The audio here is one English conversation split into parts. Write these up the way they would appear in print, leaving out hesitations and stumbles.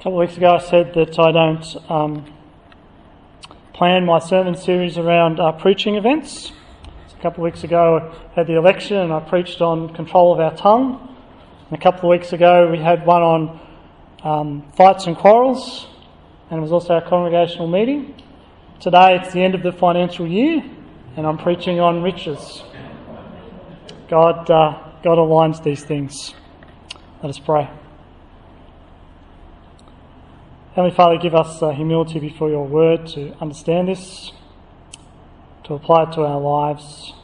couple of weeks ago I said that I don't plan my sermon series around preaching events. So a couple of weeks ago I had the election and I preached on control of our tongue. And a couple of weeks ago we had one on fights and quarrels, and it was also our congregational meeting. Today it's the end of the financial year and I'm preaching on riches. God aligns these things. Let us pray. Heavenly Father, give us humility before your word to understand this, to apply it to our lives.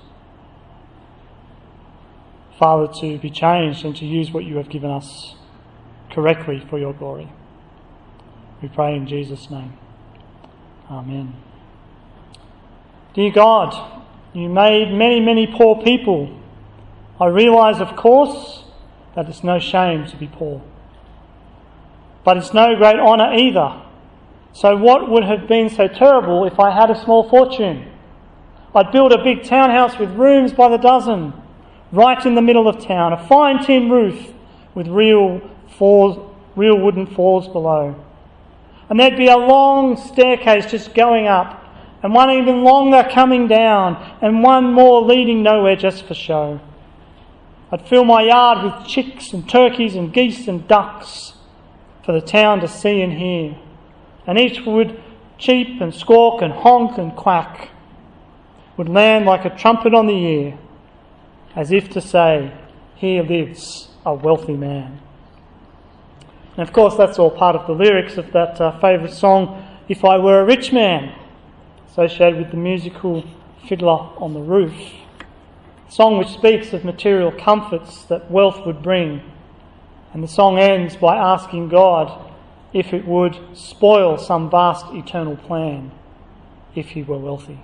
Father, to be changed and to use what you have given us correctly for your glory. We pray in Jesus' name. Amen. Dear God, you made many, many poor people. I realise, of course, that it's no shame to be poor. But it's no great honour either. So what would have been so terrible if I had a small fortune? I'd build a big townhouse with rooms by the dozen, right in the middle of town, a fine tin roof with real wooden floors below. And there'd be a long staircase just going up, and one even longer coming down, and one more leading nowhere just for show. I'd fill my yard with chicks and turkeys and geese and ducks for the town to see and hear. And each would cheep and squawk and honk and quack, would land like a trumpet on the ear, as if to say, here lives a wealthy man. And of course that's all part of the lyrics of that favourite song, If I Were a Rich Man, associated with the musical Fiddler on the Roof. A song which speaks of material comforts that wealth would bring. And the song ends by asking God if it would spoil some vast eternal plan if he were wealthy.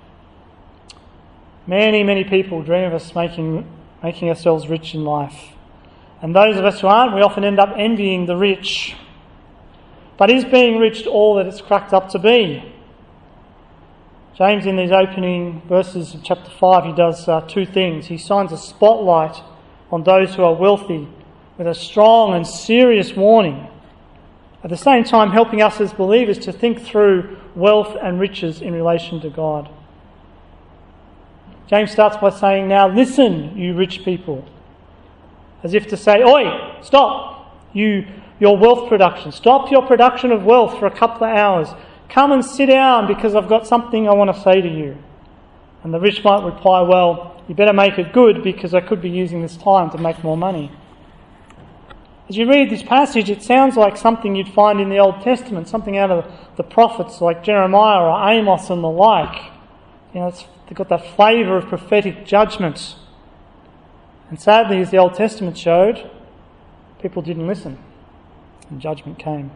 Many, many people dream of us making ourselves rich in life. And those of us who aren't, we often end up envying the rich. But is being rich all that it's cracked up to be? James, in these opening verses of chapter 5, he does two things. He shines a spotlight on those who are wealthy with a strong and serious warning, at the same time helping us as believers to think through wealth and riches in relation to God. James starts by saying, now listen, you rich people, as if to say, oi, stop, your wealth production, stop your production of wealth for a couple of hours, come and sit down because I've got something I want to say to you. And the rich might reply, well, you better make it good because I could be using this time to make more money. As you read this passage, it sounds like something you'd find in the Old Testament, something out of the prophets like Jeremiah or Amos and the like. You know, they've got that flavour of prophetic judgment. And sadly, as the Old Testament showed, people didn't listen and judgment came.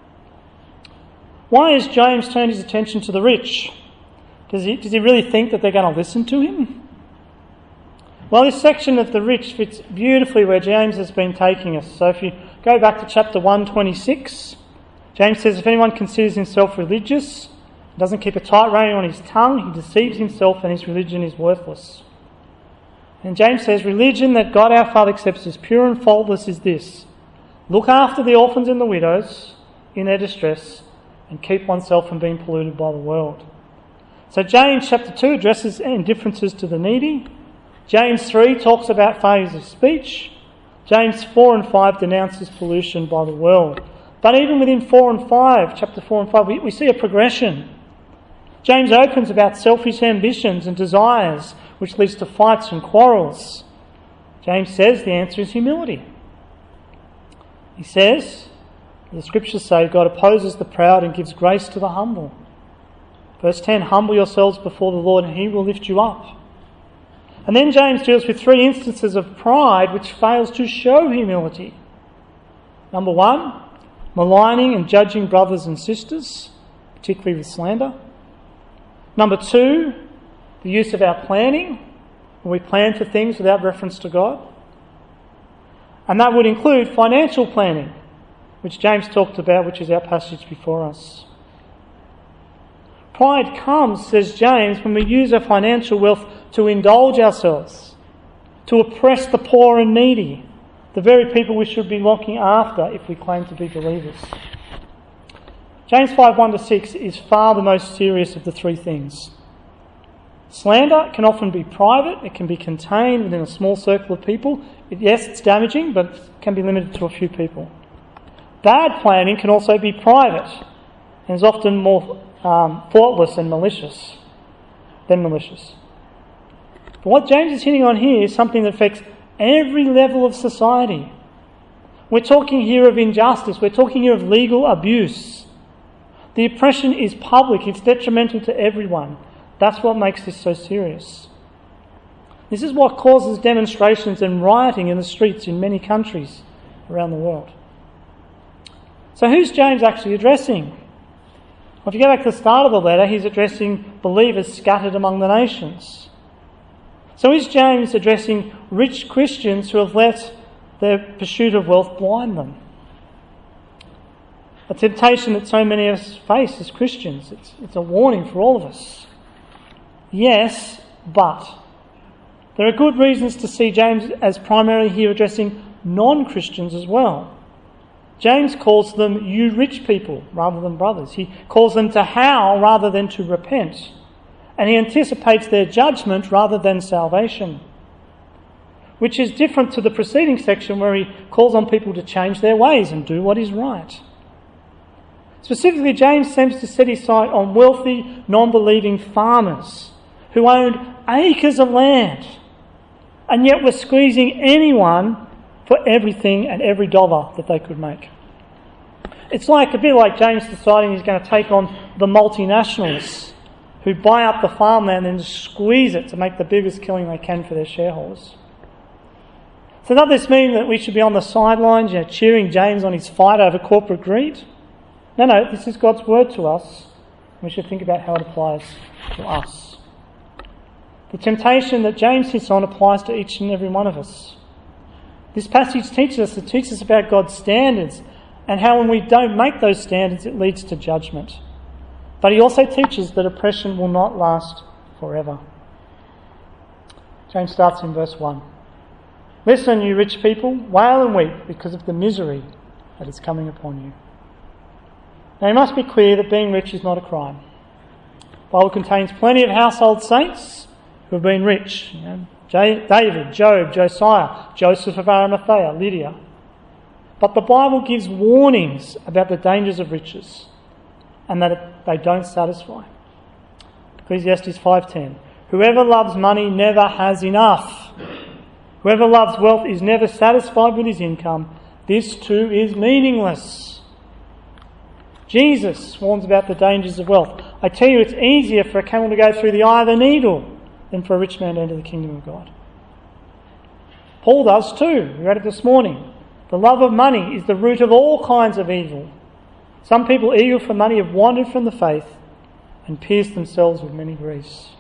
Why has James turned his attention to the rich? Does he really think that they're going to listen to him? Well, this section of the rich fits beautifully where James has been taking us. So if you go back to chapter 1:26, James says, if anyone considers himself religious, doesn't keep a tight rein on his tongue, he deceives himself and his religion is worthless. And James says, religion that God our Father accepts as pure and faultless is this: look after the orphans and the widows in their distress and keep oneself from being polluted by the world. So James chapter 2 addresses indifferences to the needy. James 3 talks about failures of speech. James 4 and 5 denounces pollution by the world. But even within chapter 4 and 5, we see a progression. James opens about selfish ambitions and desires, which leads to fights and quarrels. James says the answer is humility. He says, the scriptures say, God opposes the proud and gives grace to the humble. Verse 10, humble yourselves before the Lord and he will lift you up. And then James deals with three instances of pride which fails to show humility. Number 1, maligning and judging brothers and sisters, particularly with slander. Number 2, the use of our planning, when we plan for things without reference to God. And that would include financial planning, which James talked about, which is our passage before us. Pride comes, says James, when we use our financial wealth to indulge ourselves, to oppress the poor and needy, the very people we should be looking after if we claim to be believers. James 5:1-6 is far the most serious of the three things. Slander can often be private, it can be contained within a small circle of people. Yes, it's damaging, but it can be limited to a few people. Bad planning can also be private and is often more thoughtless and malicious. But what James is hitting on here is something that affects every level of society. We're talking here of injustice, we're talking here of legal abuse. The oppression is public, it's detrimental to everyone. That's what makes this so serious. This is what causes demonstrations and rioting in the streets in many countries around the world. So who's James actually addressing? Well, if you go back to the start of the letter, he's addressing believers scattered among the nations. So is James addressing rich Christians who have let their pursuit of wealth blind them? A temptation that so many of us face as Christians. It's a warning for all of us. Yes, but there are good reasons to see James as primarily here addressing non-Christians as well. James calls them you rich people rather than brothers. He calls them to howl rather than to repent. And he anticipates their judgment rather than salvation, which is different to the preceding section where he calls on people to change their ways and do what is right. Specifically, James seems to set his sight on wealthy, non-believing farmers who owned acres of land and yet were squeezing anyone for everything and every dollar that they could make. It's a bit like James deciding he's going to take on the multinationals who buy up the farmland and squeeze it to make the biggest killing they can for their shareholders. So does this mean that we should be on the sidelines, cheering James on his fight over corporate greed? No, this is God's word to us. We should think about how it applies to us. The temptation that James hits on applies to each and every one of us. This passage teaches us about God's standards and how when we don't make those standards it leads to judgment. But he also teaches that oppression will not last forever. James starts in verse 1. Listen, you rich people, wail and weep because of the misery that is coming upon you. Now it must be clear that being rich is not a crime. The Bible contains plenty of household saints who have been rich. David, Job, Josiah, Joseph of Arimathea, Lydia. But the Bible gives warnings about the dangers of riches and that they don't satisfy. Ecclesiastes 5:10. Whoever loves money never has enough. Whoever loves wealth is never satisfied with his income. This too is meaningless. Jesus warns about the dangers of wealth. I tell you, it's easier for a camel to go through the eye of a needle than for a rich man to enter the kingdom of God. Paul does too. We read it this morning. The love of money is the root of all kinds of evil. Some people eager for money have wandered from the faith and pierced themselves with many griefs.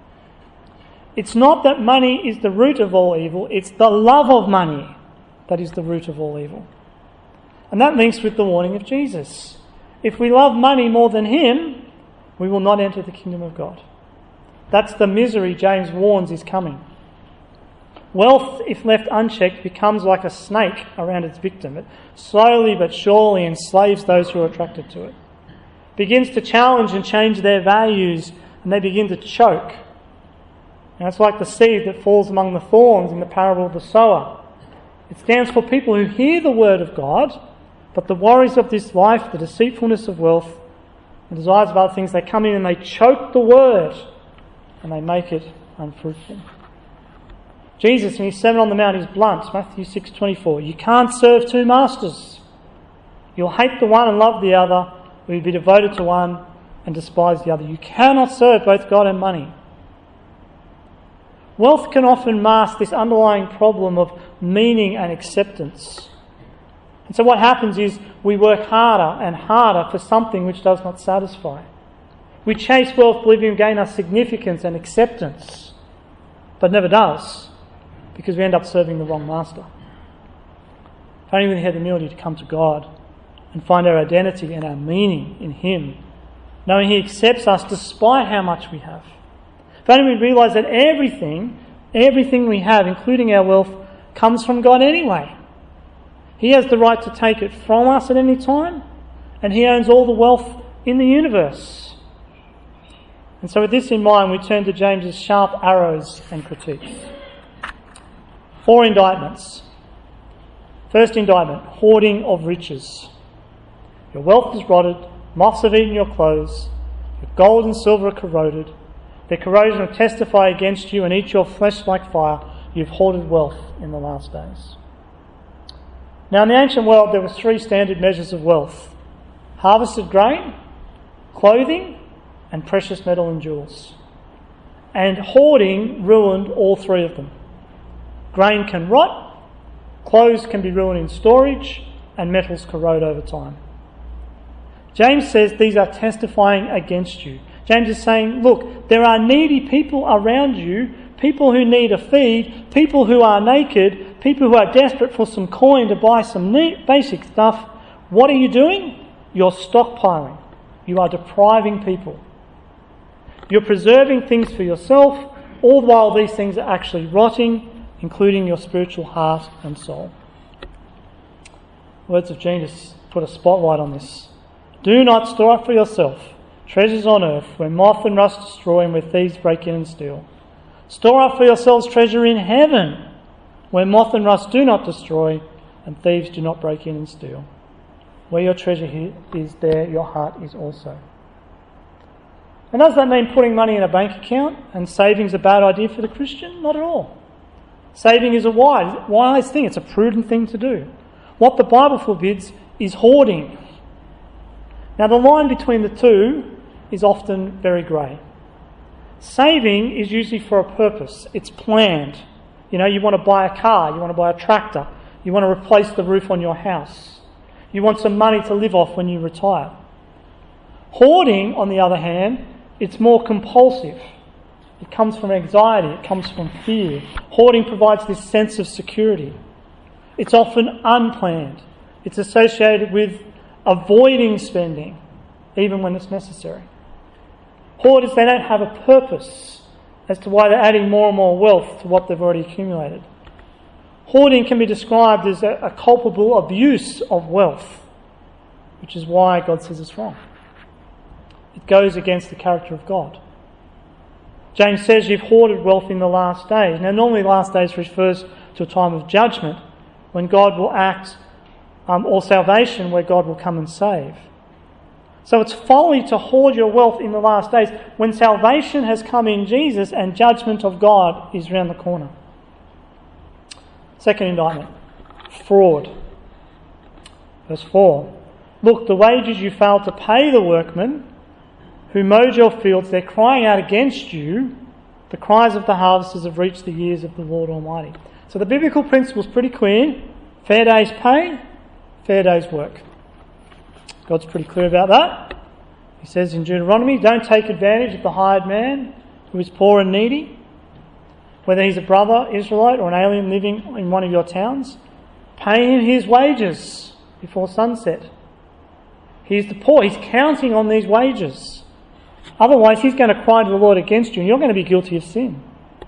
It's not that money is the root of all evil, it's the love of money that is the root of all evil. And that links with the warning of Jesus. If we love money more than him, we will not enter the kingdom of God. That's the misery James warns is coming. Wealth, if left unchecked, becomes like a snake around its victim. It slowly but surely enslaves those who are attracted to it. It begins to challenge and change their values, and they begin to choke. And it's like the seed that falls among the thorns in the parable of the sower. It stands for people who hear the word of God, but the worries of this life, the deceitfulness of wealth, the desires of other things, they come in and they choke the word and they make it unfruitful. Jesus, in his Sermon on the Mount, is blunt. Matthew 6:24. You can't serve two masters. You'll hate the one and love the other, or you'll be devoted to one and despise the other. You cannot serve both God and money. Wealth can often mask this underlying problem of meaning and acceptance. And so what happens is we work harder and harder for something which does not satisfy. We chase wealth believing it will gain us significance and acceptance, but never does, because we end up serving the wrong master. If only we had the humility to come to God and find our identity and our meaning in him, knowing he accepts us despite how much we have. If only we realise that everything we have, including our wealth, comes from God anyway. He has the right to take it from us at any time, and he owns all the wealth in the universe. And so with this in mind, we turn to James's sharp arrows and critiques. 4 indictments. First indictment, hoarding of riches. Your wealth is rotted, moths have eaten your clothes, your gold and silver are corroded. Their corrosion will testify against you and eat your flesh like fire. You've hoarded wealth in the last days. Now in the ancient world there were 3 standard measures of wealth: harvested grain, clothing, and precious metal and jewels. And hoarding ruined all 3 of them. Grain can rot, clothes can be ruined in storage, and metals corrode over time. James says these are testifying against you. James is saying, look, there are needy people around you, people who need a feed, people who are naked, people who are desperate for some coin to buy some basic stuff. What are you doing? You're stockpiling. You are depriving people. You're preserving things for yourself, all while these things are actually rotting, including your spiritual heart and soul. Words of Jesus put a spotlight on this. Do not store up for yourself treasures on earth, where moth and rust destroy and where thieves break in and steal. Store up for yourselves treasure in heaven, where moth and rust do not destroy and thieves do not break in and steal. Where your treasure is, there your heart is also. And does that mean putting money in a bank account and saving's a bad idea for the Christian? Not at all. Saving is a wise thing. It's a prudent thing to do. What the Bible forbids is hoarding. Now the line between the two is often very grey. Saving is usually for a purpose. It's planned. You want to buy a car, you want to buy a tractor, you want to replace the roof on your house. You want some money to live off when you retire. Hoarding, on the other hand, it's more compulsive. It comes from anxiety, it comes from fear. Hoarding provides this sense of security. It's often unplanned. It's associated with avoiding spending, even when it's necessary. Hoarders, they don't have a purpose as to why they're adding more and more wealth to what they've already accumulated. Hoarding can be described as a culpable abuse of wealth, which is why God says it's wrong. It goes against the character of God. James says you've hoarded wealth in the last days. Now, normally last days refers to a time of judgment when God will act, or salvation where God will come and save. So it's folly to hoard your wealth in the last days when salvation has come in Jesus and judgment of God is round the corner. Second indictment, fraud. Verse 4. Look, the wages you failed to pay the workmen who mowed your fields, they're crying out against you. The cries of the harvesters have reached the ears of the Lord Almighty. So the biblical principle is pretty clear. Fair day's pay, fair day's work. God's pretty clear about that. He says in Deuteronomy, don't take advantage of the hired man who is poor and needy, whether he's a brother, Israelite, or an alien living in one of your towns. Pay him his wages before sunset. He's the poor. He's counting on these wages. Otherwise, he's going to cry to the Lord against you and you're going to be guilty of sin.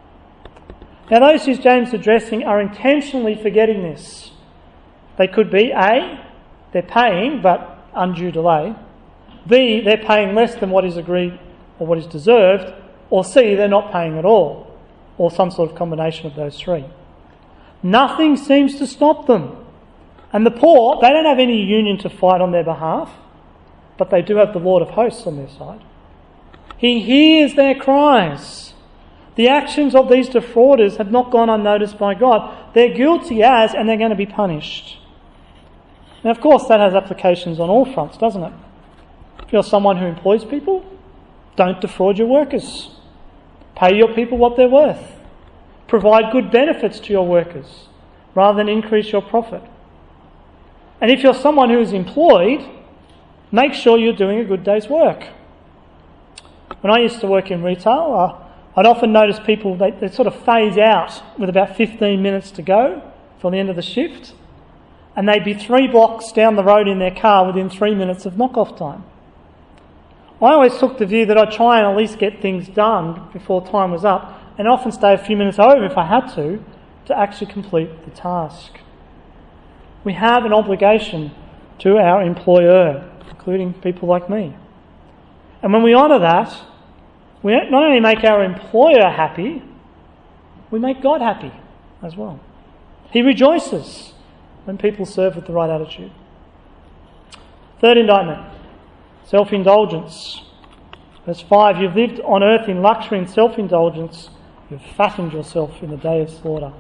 Now, those who James is addressing are intentionally forgetting this. They could be A, they're paying, but undue delay. B, they're paying less than what is agreed or what is deserved. Or C, they're not paying at all. Or some sort of combination of those 3. Nothing seems to stop them. And the poor, they don't have any union to fight on their behalf, but they do have the Lord of hosts on their side. He hears their cries. The actions of these defrauders have not gone unnoticed by God. They're guilty as, and they're going to be punished. Now, of course, that has applications on all fronts, doesn't it? If you're someone who employs people, don't defraud your workers. Pay your people what they're worth. Provide good benefits to your workers rather than increase your profit. And if you're someone who is employed, make sure you're doing a good day's work. When I used to work in retail, I'd often notice people, they sort of phase out with about 15 minutes to go for the end of the shift. And they'd be 3 blocks down the road in their car within 3 minutes of knock-off time. I always took the view that I'd try and at least get things done before time was up, and often stay a few minutes over if I had to actually complete the task. We have an obligation to our employer. including people like me. And when we honour that, we not only make our employer happy, we make God happy as well. He rejoices when people serve with the right attitude. Third indictment, self-indulgence. Verse 5, you've lived on earth in luxury and self-indulgence. You've fattened yourself in the day of slaughter.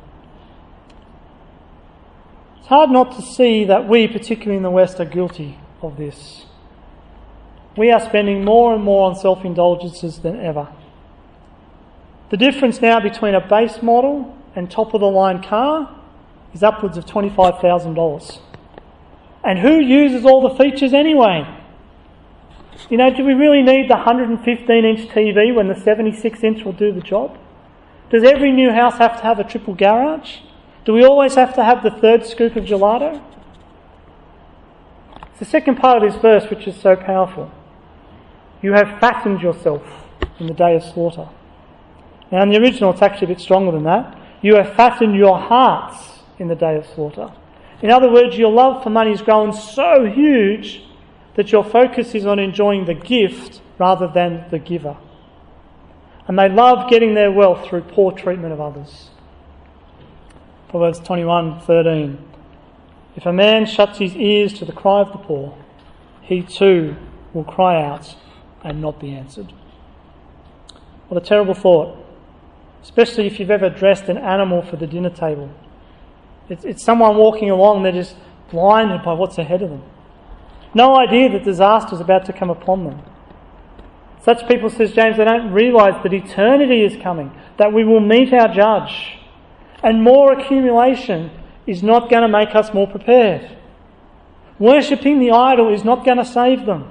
It's hard not to see that we, particularly in the West, are guilty of this. We are spending more and more on self-indulgences than ever. The difference now between a base model and top-of-the-line car is upwards of $25,000. And who uses all the features anyway? You know, do we really need the 115-inch TV when the 76-inch will do the job? Does every new house have to have a triple garage? Do we always have to have the third scoop of gelato? It's the second part of this verse which is so powerful. You have fattened yourself in the day of slaughter. Now in the original it's actually a bit stronger than that. You have fattened your hearts in the day of slaughter. In other words, your love for money has grown so huge that your focus is on enjoying the gift rather than the giver. And they love getting their wealth through poor treatment of others. Proverbs 21:13. If a man shuts his ears to the cry of the poor, he too will cry out and not be answered. What a terrible thought, especially if you've ever dressed an animal for the dinner table. It's someone walking along, they're just blinded by what's ahead of them. No idea that disaster is about to come upon them. Such people, says James, they don't realise that eternity is coming, that we will meet our judge. And more accumulation is not going to make us more prepared. Worshipping the idol is not going to save them.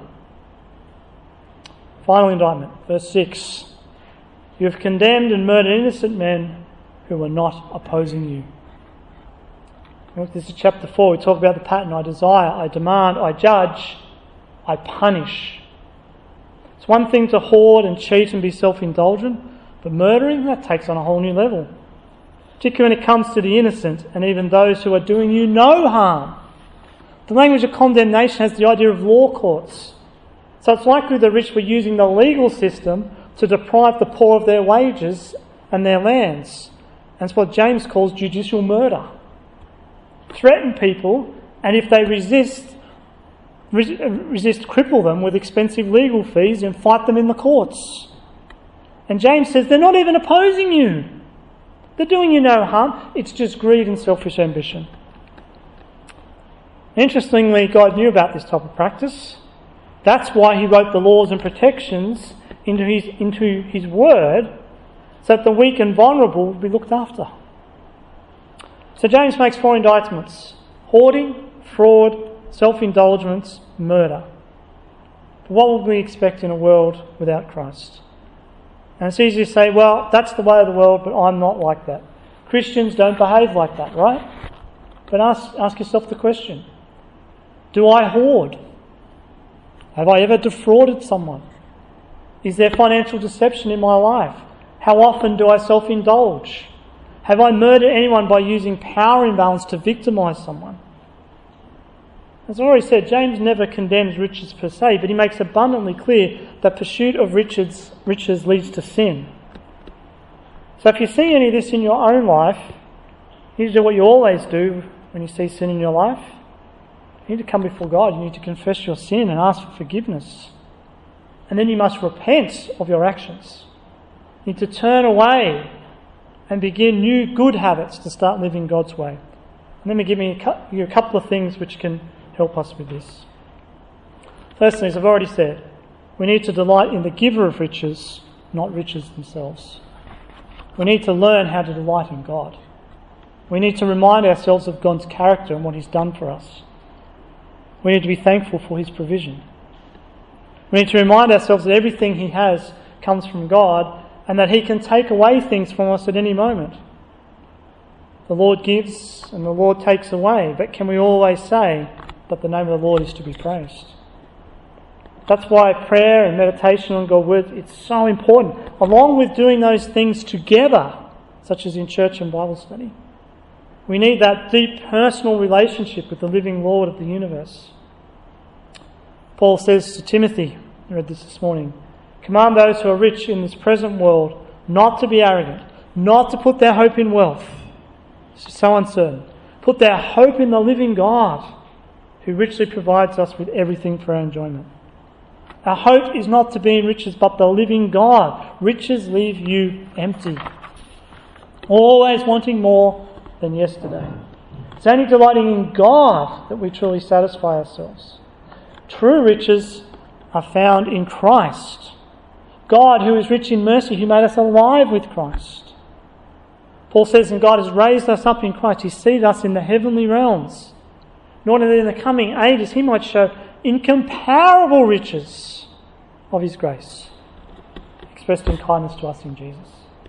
Final indictment, verse 6. You have condemned and murdered innocent men who were not opposing you. This is chapter 4. We talk about the pattern. I desire, I demand, I judge, I punish. It's one thing to hoard and cheat and be self-indulgent, but murdering, that takes on a whole new level. Particularly when it comes to the innocent and even those who are doing you no harm. The language of condemnation has the idea of law courts. So it's likely the rich were using the legal system to deprive the poor of their wages and their lands. And it's what James calls judicial murder. Threaten people, and if they resist, cripple them with expensive legal fees and fight them in the courts. And James says they're not even opposing you. They're doing you no harm. It's just greed and selfish ambition. Interestingly, God knew about this type of practice. That's why he wrote the laws and protections into his word, so that the weak and vulnerable would be looked after. So James makes 4 indictments: hoarding, fraud, self-indulgence, murder. But what would we expect in a world without Christ? And it's easy to say, well, that's the way of the world, but I'm not like that. Christians don't behave like that, right? But ask yourself the question, do I hoard? Have I ever defrauded someone? Is there financial deception in my life? How often do I self-indulge? Have I murdered anyone by using power imbalance to victimise someone? As I already said, James never condemns riches per se, but he makes abundantly clear that pursuit of riches leads to sin. So if you see any of this in your own life, you need to do what you always do when you see sin in your life. You need to come before God. You need to confess your sin and ask for forgiveness. And then you must repent of your actions. You need to turn away and begin new good habits to start living God's way. And let me give you a couple of things which can help us with this. Firstly, as I've already said, we need to delight in the giver of riches, not riches themselves. We need to learn how to delight in God. We need to remind ourselves of God's character and what he's done for us. We need to be thankful for his provision. We need to remind ourselves that everything he has comes from God and that he can take away things from us at any moment. The Lord gives and the Lord takes away, but can we always say that the name of the Lord is to be praised? That's why prayer and meditation on God's word, it's so important, along with doing those things together, such as in church and Bible study. We need that deep personal relationship with the living Lord of the universe. Paul says to Timothy, I read this morning, command those who are rich in this present world not to be arrogant, not to put their hope in wealth. This is so uncertain. Put their hope in the living God, who richly provides us with everything for our enjoyment. Our hope is not to be in riches, but the living God. Riches leave you empty, always wanting more than yesterday. It's only delighting in God that we truly satisfy ourselves. True riches are found in Christ. God, who is rich in mercy, who made us alive with Christ. Paul says, and God has raised us up in Christ. He seated us in the heavenly realms, in order that in the coming ages he might show incomparable riches of his grace, expressed in kindness to us in Jesus.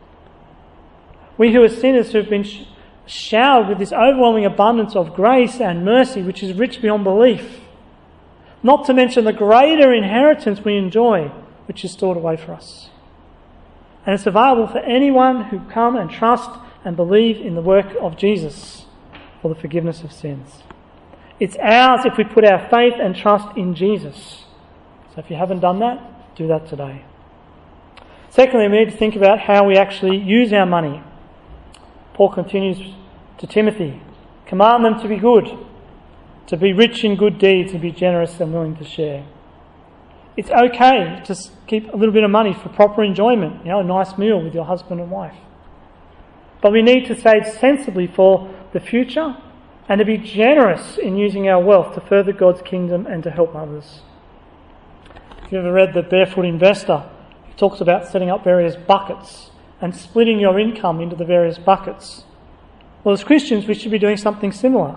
We who are sinners, who have been showered with this overwhelming abundance of grace and mercy, which is rich beyond belief, not to mention the greater inheritance we enjoy, which is stored away for us. And it's available for anyone who come and trust and believe in the work of Jesus for the forgiveness of sins. It's ours if we put our faith and trust in Jesus. So if you haven't done that, do that today. Secondly, we need to think about how we actually use our money. Paul continues to Timothy, command them to be good, to be rich in good deeds, and be generous and willing to share. It's okay to keep a little bit of money for proper enjoyment, a nice meal with your husband and wife. But we need to save sensibly for the future and to be generous in using our wealth to further God's kingdom and to help others. If you've ever read The Barefoot Investor, he talks about setting up various buckets and splitting your income into the various buckets. Well, as Christians, we should be doing something similar.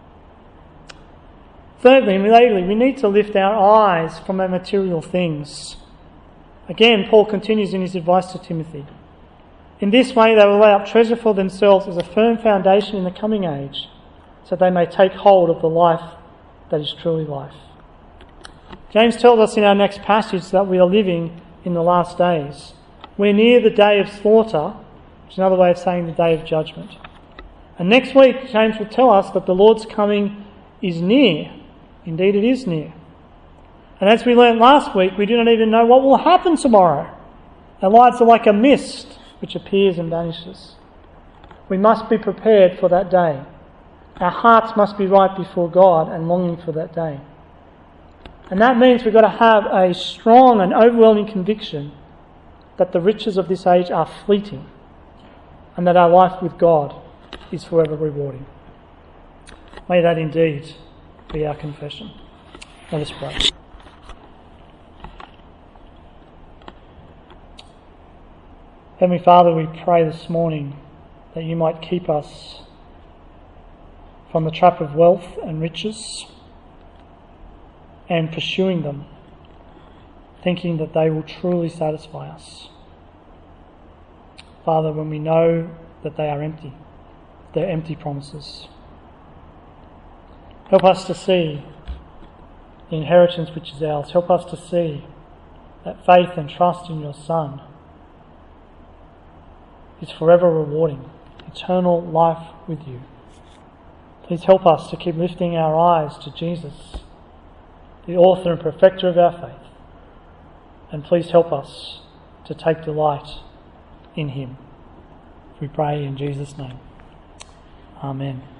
Thirdly and relatedly, we need to lift our eyes from our material things. Again, Paul continues in his advice to Timothy. In this way, they will lay up treasure for themselves as a firm foundation in the coming age, so they may take hold of the life that is truly life. James tells us in our next passage that we are living in the last days. We're near the day of slaughter, which is another way of saying the day of judgment. And next week, James will tell us that the Lord's coming is near. Indeed, it is near. And as we learned last week, we do not even know what will happen tomorrow. Our lives are like a mist which appears and vanishes. We must be prepared for that day. Our hearts must be right before God and longing for that day. And that means we've got to have a strong and overwhelming conviction that the riches of this age are fleeting and that our life with God is forever rewarding. May that indeed be our confession. Let us pray. Heavenly Father, we pray this morning that you might keep us from the trap of wealth and riches and pursuing them, thinking that they will truly satisfy us. Father, when we know that they are empty, they're empty promises. Help us to see the inheritance which is ours. Help us to see that faith and trust in your Son is forever rewarding, eternal life with you. Please help us to keep lifting our eyes to Jesus, the author and perfecter of our faith. And please help us to take delight in him. We pray in Jesus' name. Amen.